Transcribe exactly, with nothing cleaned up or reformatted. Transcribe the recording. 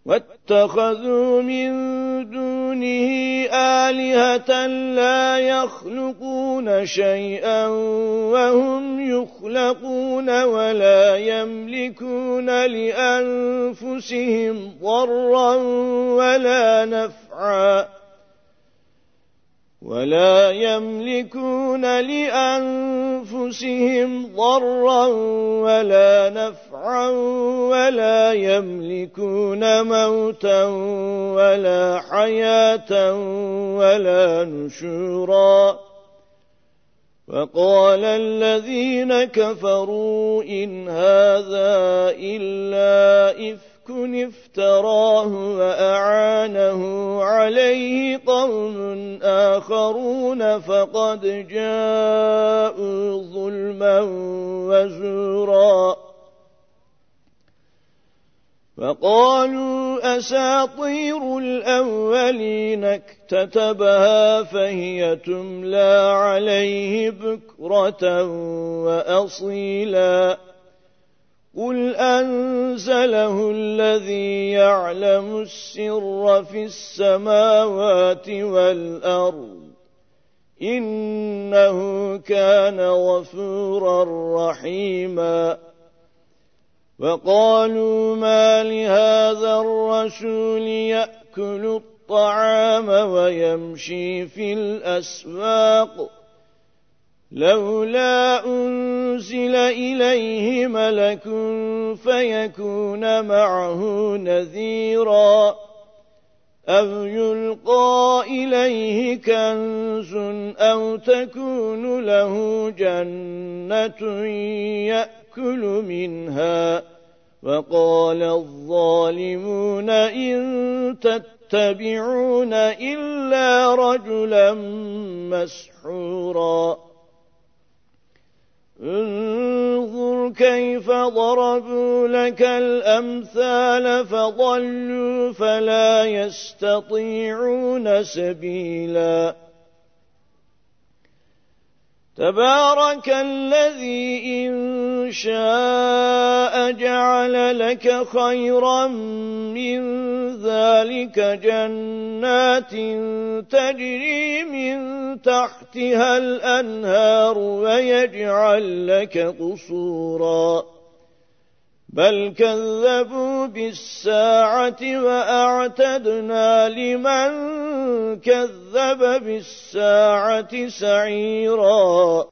واتخذوا من دونه آلهة لا يخلقون شيئا وهم يخلقون ولا يملكون لأنفسهم ضرا ولا نفعا ولا يملكون لأنفسهم ضرا ولا نفعا ولا يملكون موتا ولا حياة ولا نشورا وقال الذين كفروا إن هذا إلا إفك افتراه وأعانه عليه قوم آخرون فقد جاءوا ظلما وزورا فقالوا أساطير الأولين اكتتبها فهي تملى عليه بكرة وأصيلا قل أنزله الذي يعلم السر في السماوات والأرض إنه كان غفورا رحيما وقالوا ما لهذا الرسول يأكل الطعام ويمشي في الأسواق لولا أنزل إليه ملك فيكون معه نذيرا أو يلقى إليه كنز أو تكون له جنة يأكل منها وقال الظالمون إن تتبعون إلا رجلا مسحورا انظر كيف ضربوا لك الأمثال فضلوا فلا يستطيعون سبيلا تبارك الذي إن شاء جعل لك خيرا من ذلك جنات تجري من تحتها الأنهار ويجعل لك قصورا بل كذبوا بالساعة وأعتدنا لمن كذب بالساعة سعيرا